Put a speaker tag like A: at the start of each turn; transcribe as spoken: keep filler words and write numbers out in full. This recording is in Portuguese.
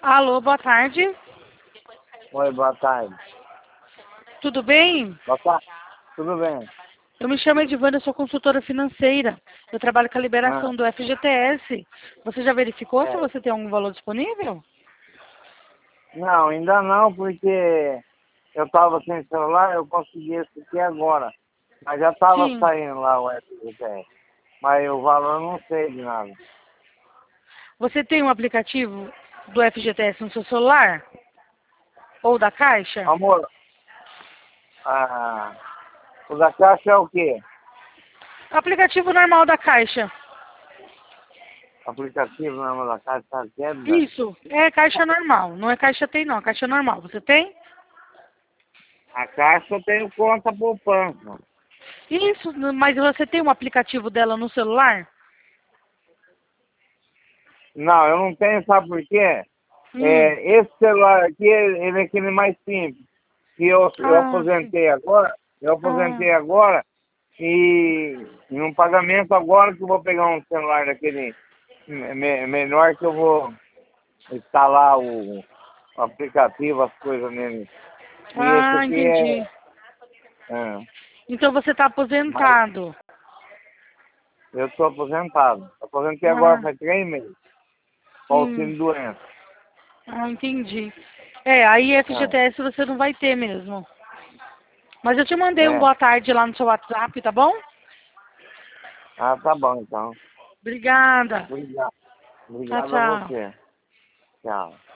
A: Alô, boa tarde.
B: Oi, boa tarde.
A: Tudo bem?
B: Boa tarde. Tudo bem?
A: Eu me chamo Edivana, eu sou consultora financeira. Eu trabalho com a liberação
B: Ah,
A: do F G T S. Você já verificou se
B: é.
A: você tem algum valor disponível?
B: Não, ainda não, porque eu estava sem celular, eu consegui esse aqui agora. Mas já estava
A: Sim.
B: saindo lá o F G T S. Mas o valor eu não sei de nada.
A: Você tem um aplicativo do F G T S no seu celular? Ou da Caixa?
B: Amor, ah, o da caixa é o quê?
A: Aplicativo normal da Caixa.
B: Aplicativo normal da caixa, sabe o que é? Da...
A: Isso, é Caixa normal. Não é Caixa Tem, não. É Caixa normal. Você tem?
B: A caixa eu tenho conta poupança.
A: Isso, mas você tem um aplicativo dela no celular?
B: Não, eu não tenho, sabe por quê?
A: Hum.
B: É, esse celular aqui, ele é aquele mais simples. Que eu, eu
A: Ah, sim.
B: aposentei agora, eu
A: Ah,
B: aposentei agora e em um pagamento agora que eu vou pegar um celular daquele me, menor que eu vou instalar o, o aplicativo, as coisas nele. E esse
A: ah,
B: aqui é,
A: entendi.
B: é
A: Então você está
B: mas
A: aposentado.
B: eu sou aposentado. Aposentei agora
A: Ah,
B: faz três meses, com
A: hum,
B: auxílio doença.
A: ah, entendi. É, aí
B: É,
A: F G T S você não vai ter mesmo. Mas eu te mandei um
B: é.
A: boa tarde lá no seu WhatsApp, tá bom?
B: Ah, tá bom então.
A: Obrigada.
B: Obrigado.
A: Tchau,
B: Obrigado a
A: tchau.
B: você. Tchau.